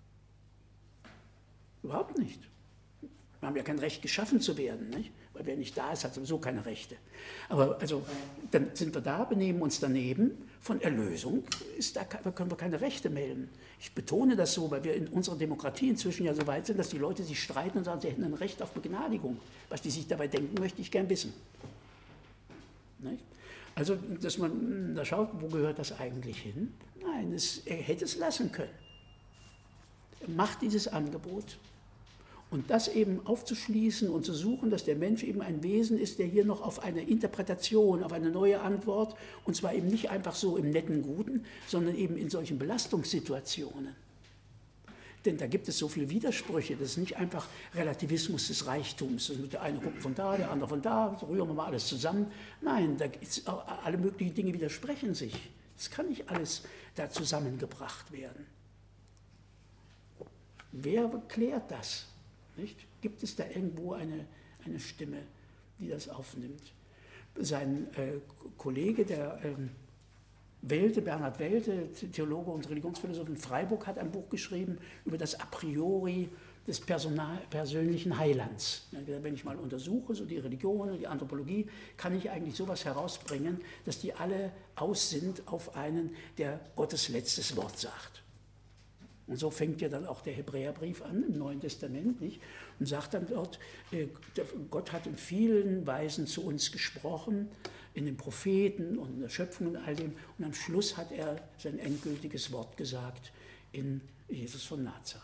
A: Überhaupt nicht. Wir haben ja kein Recht, geschaffen zu werden, nicht? Weil wer nicht da ist, hat sowieso keine Rechte. Aber also, dann sind wir da, benehmen uns daneben. Von Erlösung können wir keine Rechte melden. Ich betone das so, weil wir in unserer Demokratie inzwischen ja so weit sind, dass die Leute sich streiten und sagen, sie hätten ein Recht auf Begnadigung. Was die sich dabei denken, möchte ich gern wissen. Nicht? Also, dass man da schaut, wo gehört das eigentlich hin? Nein, er hätte es lassen können. Er macht dieses Angebot. Und das eben aufzuschließen und zu suchen, dass der Mensch eben ein Wesen ist, der hier noch auf eine Interpretation, auf eine neue Antwort, und zwar eben nicht einfach so im netten Guten, sondern eben in solchen Belastungssituationen. Denn da gibt es so viele Widersprüche, das ist nicht einfach Relativismus des Reichtums. Der eine guckt von da, der andere von da, so rühren wir mal alles zusammen. Nein, alle möglichen Dinge widersprechen sich. Es kann nicht alles da zusammengebracht werden. Wer klärt das? Nicht? Gibt es da irgendwo eine Stimme, die das aufnimmt? Sein Kollege, der Bernhard Welte, Theologe und Religionsphilosoph in Freiburg, hat ein Buch geschrieben über das A priori des persönlichen Heilands. Wenn ich mal untersuche, so die Religion und die Anthropologie, kann ich eigentlich sowas herausbringen, dass die alle aus sind auf einen, der Gottes letztes Wort sagt. Und so fängt ja dann auch der Hebräerbrief an im Neuen Testament, nicht? Und sagt dann dort, Gott hat in vielen Weisen zu uns gesprochen, in den Propheten und in der Schöpfung und all dem. Und am Schluss hat er sein endgültiges Wort gesagt in Jesus von Nazareth.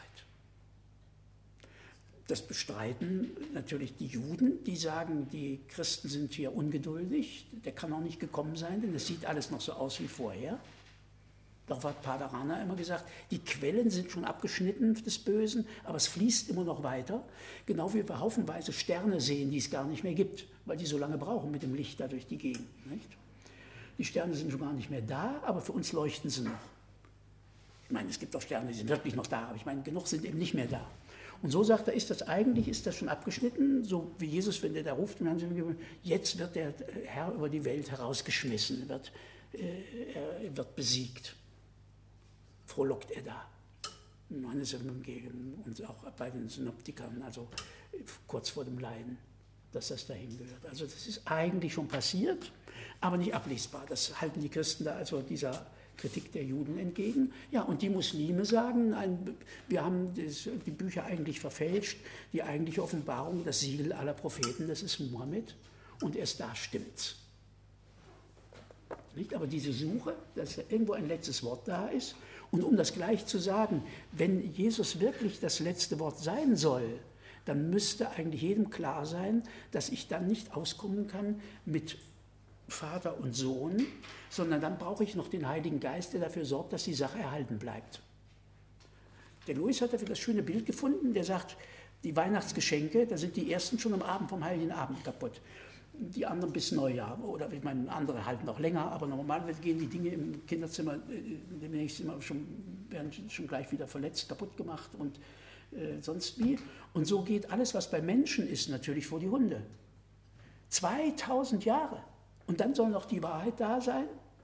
A: Das bestreiten natürlich die Juden, die sagen, die Christen sind hier ungeduldig, der kann auch nicht gekommen sein, denn es sieht alles noch so aus wie vorher. Doch hat Pater Rahner immer gesagt, die Quellen sind schon abgeschnitten des Bösen, aber es fließt immer noch weiter. Genau wie wir haufenweise Sterne sehen, die es gar nicht mehr gibt, weil die so lange brauchen mit dem Licht da durch die Gegend. Nicht? Die Sterne sind schon gar nicht mehr da, aber für uns leuchten sie noch. Ich meine, es gibt auch Sterne, die sind wirklich noch da, aber ich meine, genug sind eben nicht mehr da. Und so sagt er, ist das schon abgeschnitten, so wie Jesus, wenn der da ruft, jetzt wird der Herr über die Welt herausgeschmissen, er wird besiegt. Frohlockt er da. Johannes und auch bei den Synoptikern, also kurz vor dem Leiden, dass das dahin gehört. Also das ist eigentlich schon passiert, aber nicht ablesbar. Das halten die Christen da also dieser Kritik der Juden entgegen. Ja, und die Muslime sagen, wir haben die Bücher eigentlich verfälscht, die eigentliche Offenbarung, das Siegel aller Propheten, das ist Mohammed, und erst da stimmt's. Nicht? Aber diese Suche, dass irgendwo ein letztes Wort da ist, und um das gleich zu sagen, wenn Jesus wirklich das letzte Wort sein soll, dann müsste eigentlich jedem klar sein, dass ich dann nicht auskommen kann mit Vater und Sohn, sondern dann brauche ich noch den Heiligen Geist, der dafür sorgt, dass die Sache erhalten bleibt. Der Louis hat dafür das schöne Bild gefunden, der sagt, die Weihnachtsgeschenke, da sind die ersten schon am Abend vom Heiligen Abend kaputt. Die anderen bis Neujahr, oder ich meine, andere halten noch länger, aber normalerweise gehen die Dinge im Kinderzimmer demnächst werden schon gleich wieder verletzt, kaputt gemacht und sonst wie. Und so geht alles, was bei Menschen ist, natürlich vor die Hunde. 2000 Jahre. Und dann soll noch die Wahrheit da sein?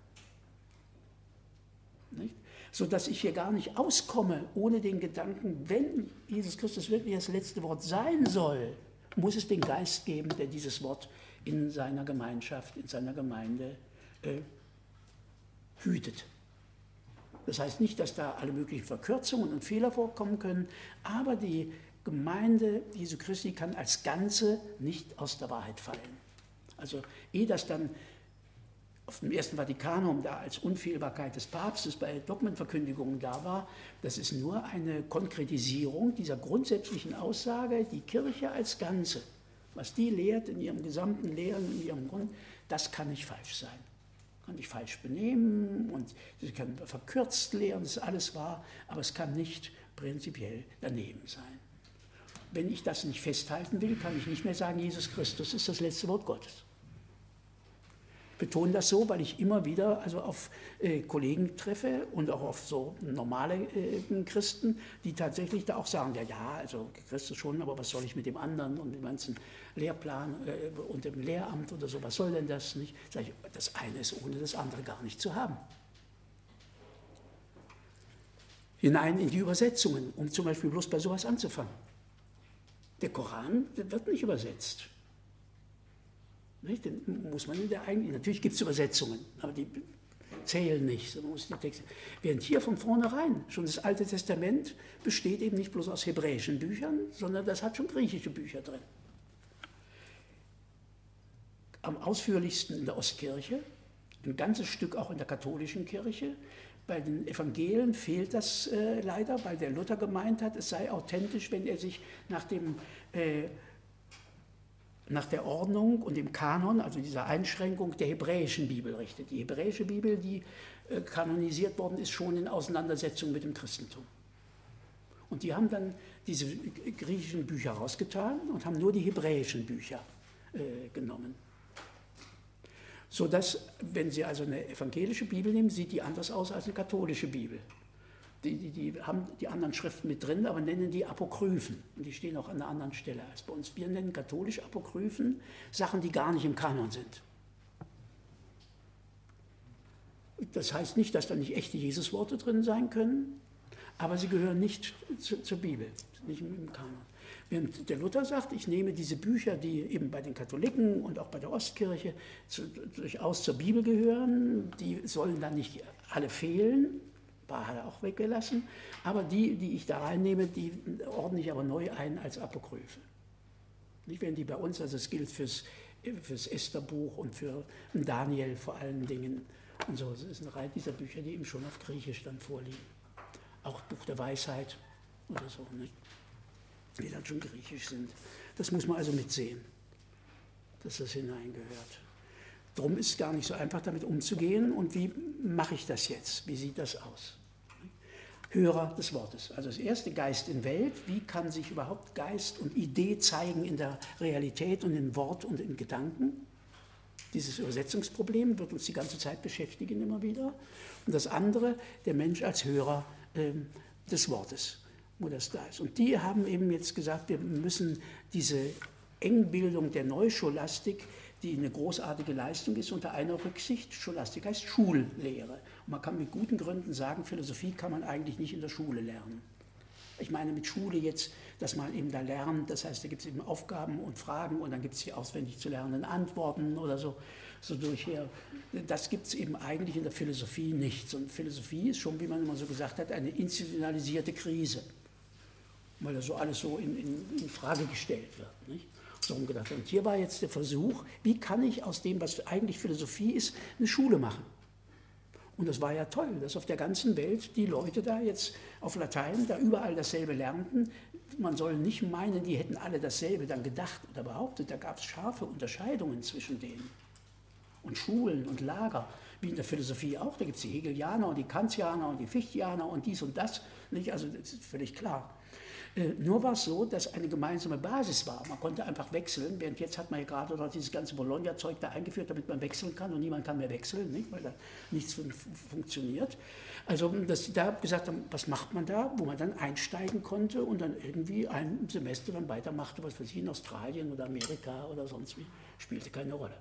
A: Nicht? Sodass ich hier gar nicht auskomme ohne den Gedanken, wenn Jesus Christus wirklich das letzte Wort sein soll, muss es den Geist geben, der dieses Wort in seiner Gemeinschaft, in seiner Gemeinde hütet. Das heißt nicht, dass da alle möglichen Verkürzungen und Fehler vorkommen können, aber die Gemeinde Jesu Christi kann als Ganze nicht aus der Wahrheit fallen. Also ehe das dann auf dem Ersten Vatikanum da als Unfehlbarkeit des Papstes bei Dogmenverkündigungen da war, das ist nur eine Konkretisierung dieser grundsätzlichen Aussage, die Kirche als Ganze Was die lehrt in ihrem gesamten Lehren, in ihrem Grund, das kann nicht falsch sein. Kann sich falsch benehmen und sie kann verkürzt lehren, das ist alles wahr, aber es kann nicht prinzipiell daneben sein. Wenn ich das nicht festhalten will, kann ich nicht mehr sagen, Jesus Christus ist das letzte Wort Gottes. Ich betone das so, weil ich immer wieder also auf Kollegen treffe und auch auf so normale Christen, die tatsächlich da auch sagen, ja, also Christus schon, aber was soll ich mit dem anderen und dem ganzen Lehrplan und dem Lehramt oder so, was soll denn das nicht? Sag ich, das eine ist ohne das andere gar nicht zu haben. Hinein in die Übersetzungen, um zum Beispiel bloß bei sowas anzufangen. Der Koran wird nicht übersetzt. Nicht? Den muss man in der eigenen, natürlich gibt es Übersetzungen, aber die zählen nicht. Man muss die Texte. Während hier von vornherein schon das Alte Testament besteht eben nicht bloß aus hebräischen Büchern, sondern das hat schon griechische Bücher drin. Am ausführlichsten in der Ostkirche, ein ganzes Stück auch in der katholischen Kirche. Bei den Evangelien fehlt das leider, weil der Luther gemeint hat, es sei authentisch, wenn er sich nach der Ordnung und dem Kanon, also dieser Einschränkung der hebräischen Bibel richtet. Die hebräische Bibel, die kanonisiert worden ist, schon in Auseinandersetzung mit dem Christentum. Und die haben dann diese griechischen Bücher rausgetan und haben nur die hebräischen Bücher genommen. Sodass, wenn Sie also eine evangelische Bibel nehmen, sieht die anders aus als eine katholische Bibel. Die haben die anderen Schriften mit drin, aber nennen die Apokryphen. Und die stehen auch an einer anderen Stelle als bei uns. Wir nennen katholisch Apokryphen Sachen, die gar nicht im Kanon sind. Das heißt nicht, dass da nicht echte Jesusworte drin sein können, aber sie gehören nicht zur Bibel, nicht im Kanon. Während der Luther sagt, ich nehme diese Bücher, die eben bei den Katholiken und auch bei der Ostkirche durchaus zur Bibel gehören, die sollen dann nicht alle fehlen, ein paar hat er auch weggelassen, aber die ich da reinnehme, die ordne ich aber neu ein als Apokryphe. Nicht, wenn die bei uns, also es gilt fürs Estherbuch und für Daniel vor allen Dingen und so, es ist eine Reihe dieser Bücher, die eben schon auf Griechisch dann vorliegen. Auch Buch der Weisheit oder so, nicht? Die dann schon griechisch sind. Das muss man also mitsehen, dass das hineingehört. Darum ist es gar nicht so einfach, damit umzugehen. Und wie mache ich das jetzt? Wie sieht das aus? Hörer des Wortes. Also das erste, Geist in Welt. Wie kann sich überhaupt Geist und Idee zeigen in der Realität und in Wort und in Gedanken? Dieses Übersetzungsproblem wird uns die ganze Zeit beschäftigen immer wieder. Und das andere, der Mensch als Hörer des Wortes, wo das da ist. Und die haben eben jetzt gesagt, wir müssen diese Engbildung der Neuscholastik, die eine großartige Leistung ist, unter einer Rücksicht, Scholastik heißt Schullehre. Und man kann mit guten Gründen sagen, Philosophie kann man eigentlich nicht in der Schule lernen. Ich meine mit Schule jetzt, dass man eben da lernt, das heißt, da gibt es eben Aufgaben und Fragen und dann gibt es die auswendig zu lernenden Antworten oder so durchher. Das gibt es eben eigentlich in der Philosophie nicht. Und Philosophie ist schon, wie man immer so gesagt hat, eine institutionalisierte Krise, weil das so alles so in Frage gestellt wird. Nicht? So umgedacht. Und hier war jetzt der Versuch, wie kann ich aus dem, was eigentlich Philosophie ist, eine Schule machen? Und das war ja toll, dass auf der ganzen Welt die Leute da jetzt auf Latein da überall dasselbe lernten. Man soll nicht meinen, die hätten alle dasselbe dann gedacht oder behauptet. Da gab es scharfe Unterscheidungen zwischen denen. Und Schulen und Lager, wie in der Philosophie auch. Da gibt es die Hegelianer und die Kantianer und die Fichtianer und dies und das. Nicht? Also das ist völlig klar. Nur war es so, dass eine gemeinsame Basis war. Man konnte einfach wechseln, während jetzt hat man ja gerade noch dieses ganze Bologna-Zeug da eingeführt, damit man wechseln kann und niemand kann mehr wechseln, nicht? Weil da nichts funktioniert. Also dass die da gesagt haben, was macht man da, wo man dann einsteigen konnte und dann irgendwie ein Semester dann weitermachte, was weiß ich, in Australien oder Amerika oder sonst wie, spielte keine Rolle.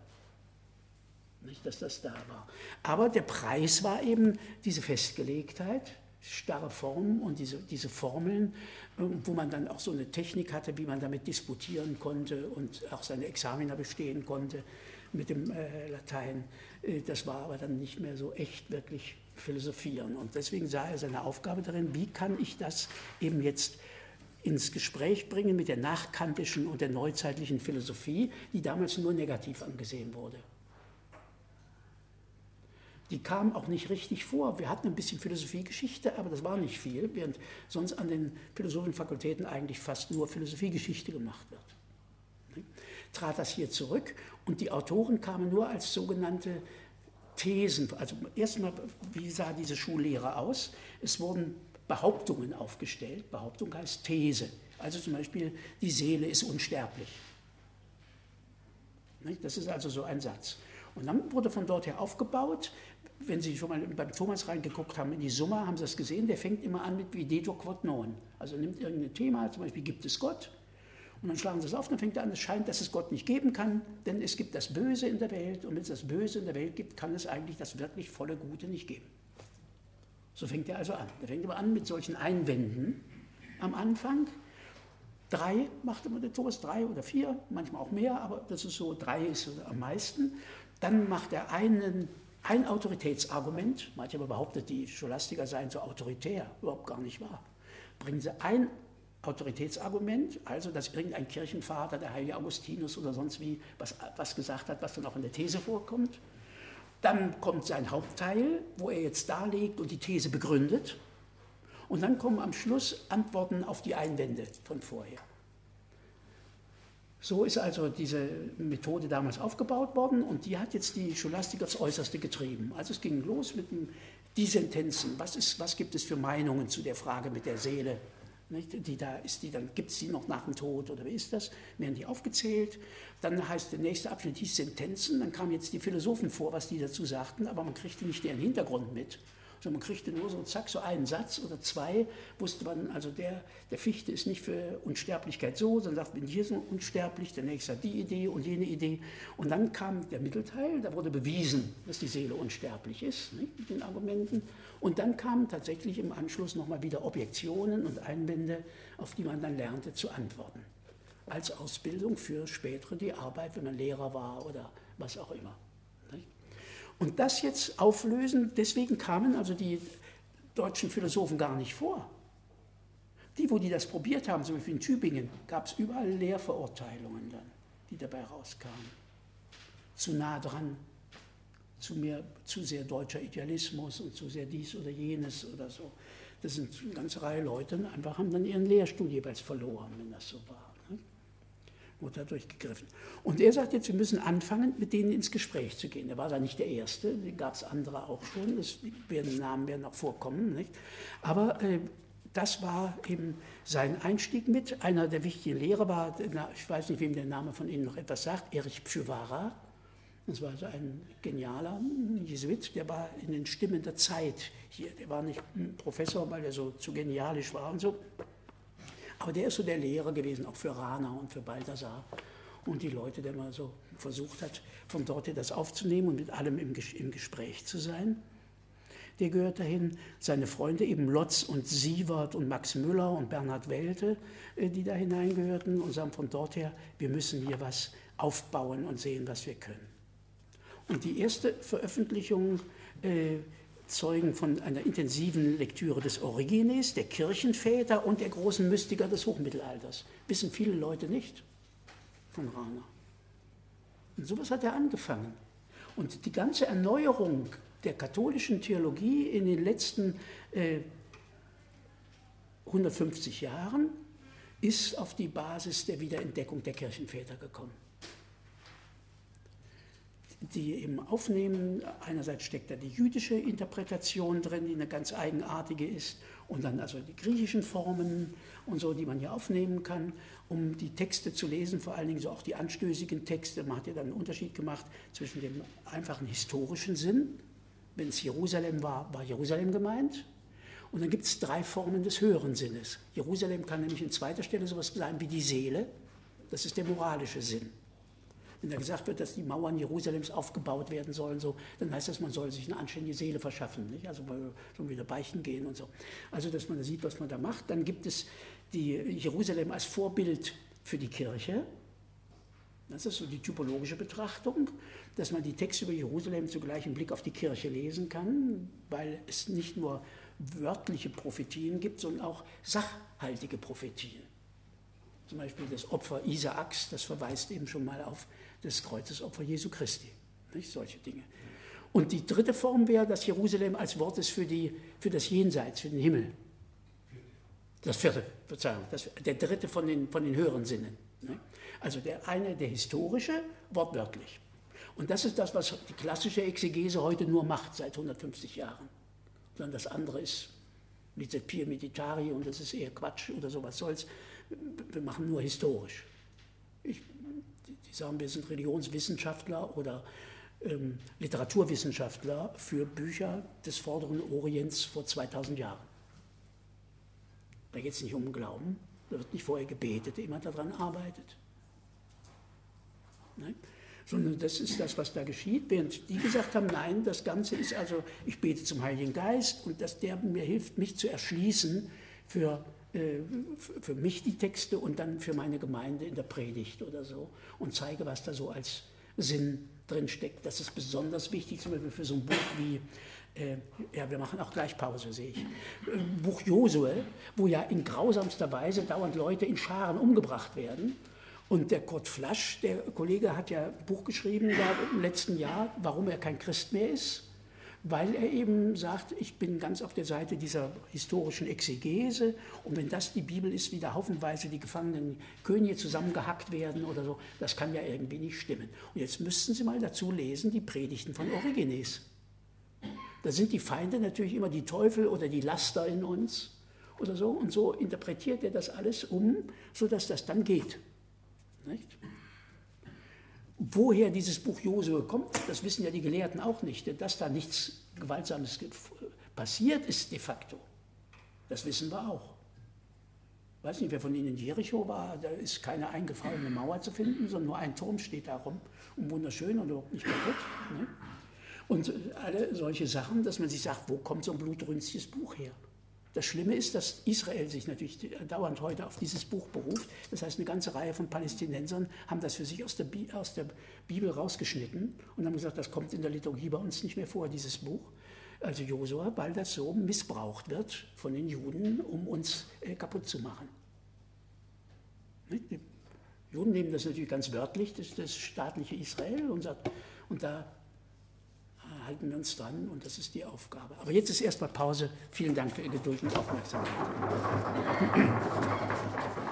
A: Nicht, dass das da war. Aber der Preis war eben diese Festgelegtheit, starre Formen und diese Formeln, wo man dann auch so eine Technik hatte, wie man damit disputieren konnte und auch seine Examina bestehen konnte mit dem Latein. Das war aber dann nicht mehr so echt wirklich philosophieren. Und deswegen sah er seine Aufgabe darin, wie kann ich das eben jetzt ins Gespräch bringen mit der nachkantischen und der neuzeitlichen Philosophie, die damals nur negativ angesehen wurde. Die kam auch nicht richtig vor. Wir hatten ein bisschen Philosophiegeschichte, aber das war nicht viel, während sonst an den Philosophenfakultäten eigentlich fast nur Philosophiegeschichte gemacht wird. trat das hier zurück und die Autoren kamen nur als sogenannte Thesen. Also erstmal, wie sah diese Schullehre aus? Es wurden Behauptungen aufgestellt. Behauptung heißt These. Also zum Beispiel, die Seele ist unsterblich. Das ist also so ein Satz. Und dann wurde von dort her aufgebaut. Wenn Sie schon mal beim Thomas reingeguckt haben in die Summa, haben Sie das gesehen, der fängt immer an mit videtur quod non. Also nimmt irgendein Thema, zum Beispiel gibt es Gott, und dann schlagen Sie es auf, dann fängt er an, es scheint, dass es Gott nicht geben kann, denn es gibt das Böse in der Welt, und wenn es das Böse in der Welt gibt, kann es eigentlich das wirklich volle Gute nicht geben. So fängt er also an. Er fängt aber an mit solchen Einwänden am Anfang. 3 macht immer der Thomas, 3 oder 4, manchmal auch mehr, aber das ist so, 3 ist am meisten. Dann macht er ein Autoritätsargument, manche haben behauptet, die Scholastiker seien so autoritär, überhaupt gar nicht wahr. Bringen sie ein Autoritätsargument, also dass irgendein Kirchenvater, der heilige Augustinus oder sonst wie, was gesagt hat, was dann auch in der These vorkommt. Dann kommt sein Hauptteil, wo er jetzt darlegt und die These begründet. Und dann kommen am Schluss Antworten auf die Einwände von vorher. So ist also diese Methode damals aufgebaut worden und die hat jetzt die Scholastiker aufs Äußerste getrieben. Also es ging los mit die Sentenzen. Was gibt es für Meinungen zu der Frage mit der Seele? Die da ist, gibt es die noch nach dem Tod oder wie ist das? Werden die aufgezählt? Dann heißt der nächste Abschnitt hieß Sentenzen. Dann kamen jetzt die Philosophen vor, was die dazu sagten, aber man kriegte nicht deren Hintergrund mit. Also man kriegte nur so, zack, so einen Satz oder 2, wusste man, also der Fichte ist nicht für Unsterblichkeit so, sondern sagt, bin hier so unsterblich, der nächste hat die Idee und jene Idee. Und dann kam der Mittelteil, da wurde bewiesen, dass die Seele unsterblich ist, nicht, mit den Argumenten. Und dann kamen tatsächlich im Anschluss nochmal wieder Objektionen und Einwände, auf die man dann lernte zu antworten. Als Ausbildung für spätere die Arbeit, wenn man Lehrer war oder was auch immer. Und das jetzt auflösen, deswegen kamen also die deutschen Philosophen gar nicht vor. Wo die das probiert haben, zum Beispiel in Tübingen, gab es überall Lehrverurteilungen dann, die dabei rauskamen. Zu nah dran, zu sehr deutscher Idealismus und zu sehr dies oder jenes oder so. Das sind eine ganze Reihe Leute, einfach haben dann ihren Lehrstuhl jeweils verloren, wenn das so war. Wurde da durchgegriffen. Und er sagt jetzt, wir müssen anfangen, mit denen ins Gespräch zu gehen. Er war da nicht der Erste, die gab es andere auch schon, Namen werden noch vorkommen. Nicht? Aber das war eben sein Einstieg mit. Einer der wichtigen Lehrer war, ich weiß nicht, wem der Name von Ihnen noch etwas sagt, Erich Pschywara. Das war so ein genialer Jesuit, der war in den Stimmen der Zeit hier. Der war nicht ein Professor, weil er so zu genialisch war und so. Aber der ist so der Lehrer gewesen, auch für Rahner und für Balthasar und die Leute, der mal so versucht hat, von dort her das aufzunehmen und mit allem im Gespräch zu sein. Der gehört dahin, seine Freunde eben Lotz und Sievert und Max Müller und Bernhard Welte, die da hineingehörten und sagen von dort her, wir müssen hier was aufbauen und sehen, was wir können. Und die erste Veröffentlichung zeugen von einer intensiven Lektüre des Origenes, der Kirchenväter und der großen Mystiker des Hochmittelalters. Wissen viele Leute nicht von Rahner. Und sowas hat er angefangen. Und die ganze Erneuerung der katholischen Theologie in den letzten 150 Jahren ist auf die Basis der Wiederentdeckung der Kirchenväter gekommen. Die eben aufnehmen, einerseits steckt da die jüdische Interpretation drin, die eine ganz eigenartige ist, und dann also die griechischen Formen und so, die man hier aufnehmen kann, um die Texte zu lesen, vor allen Dingen so auch die anstößigen Texte. Man hat ja dann einen Unterschied gemacht zwischen dem einfachen historischen Sinn, wenn es Jerusalem war, war Jerusalem gemeint, und dann gibt es 3 Formen des höheren Sinnes. Jerusalem kann nämlich in zweiter Stelle sowas sein wie die Seele, das ist der moralische Sinn. Wenn da gesagt wird, dass die Mauern Jerusalems aufgebaut werden sollen, so, dann heißt das, man soll sich eine anständige Seele verschaffen, nicht? Also so wieder beichten gehen und so. Also, dass man da sieht, was man da macht. Dann gibt es die Jerusalem als Vorbild für die Kirche. Das ist so die typologische Betrachtung, dass man die Texte über Jerusalem zugleich im Blick auf die Kirche lesen kann, weil es nicht nur wörtliche Prophetien gibt, sondern auch sachhaltige Prophetien. Zum Beispiel das Opfer Isaaks, das verweist eben schon mal auf das Kreuzesopfer Jesu Christi. Nicht? Solche Dinge. Und die dritte Form wäre, dass Jerusalem als Wort ist für das Jenseits, für den Himmel. Das vierte, Verzeihung, der dritte von den höheren Sinnen. Ne? Also der eine, der historische, wortwörtlich. Und das ist das, was die klassische Exegese heute nur macht, seit 150 Jahren. Sondern das andere ist Licet Pie Meditari und das ist eher Quatsch oder sowas soll's. Wir machen nur historisch. Die sagen, wir sind Religionswissenschaftler oder Literaturwissenschaftler für Bücher des Vorderen Orients vor 2000 Jahren. Da geht es nicht um Glauben, da wird nicht vorher gebetet, ehe man daran arbeitet. Nein? Sondern das ist das, was da geschieht, während die gesagt haben, nein, das Ganze ist also, ich bete zum Heiligen Geist und dass der mir hilft, mich zu erschließen für mich die Texte und dann für meine Gemeinde in der Predigt oder so und zeige, was da so als Sinn drin steckt. Das ist besonders wichtig, zum Beispiel für so ein Buch wie, ja, wir machen auch gleich Pause, sehe ich, Buch Josue, wo ja in grausamster Weise dauernd Leute in Scharen umgebracht werden. Und der Kurt Flasch, der Kollege, hat ja ein Buch geschrieben im letzten Jahr, warum er kein Christ mehr ist, weil er eben sagt, ich bin ganz auf der Seite dieser historischen Exegese und wenn das die Bibel ist, wie da haufenweise die gefangenen Könige zusammengehackt werden oder so, das kann ja irgendwie nicht stimmen. Und jetzt müssten Sie mal dazu lesen die Predigten von Origenes. Da sind die Feinde natürlich immer die Teufel oder die Laster in uns oder so und so interpretiert er das alles sodass das dann geht. Nicht? Woher dieses Buch Josue kommt, das wissen ja die Gelehrten auch nicht. Denn dass da nichts Gewaltsames passiert ist de facto, das wissen wir auch. Ich weiß nicht, wer von Ihnen in Jericho war, da ist keine eingefallene Mauer zu finden, sondern nur ein Turm steht da rum und wunderschön und überhaupt nicht kaputt. Ne? Und alle solche Sachen, dass man sich sagt, wo kommt so ein blutrünstiges Buch her? Das Schlimme ist, dass Israel sich natürlich dauernd heute auf dieses Buch beruft. Das heißt, eine ganze Reihe von Palästinensern haben das für sich aus der Bibel rausgeschnitten und haben gesagt, das kommt in der Liturgie bei uns nicht mehr vor, dieses Buch, also Josua, weil das so missbraucht wird von den Juden, um uns kaputt zu machen. Die Juden nehmen das natürlich ganz wörtlich, das staatliche Israel, und da halten wir uns dran und das ist die Aufgabe. Aber jetzt ist erstmal Pause. Vielen Dank für Ihre Geduld und Aufmerksamkeit.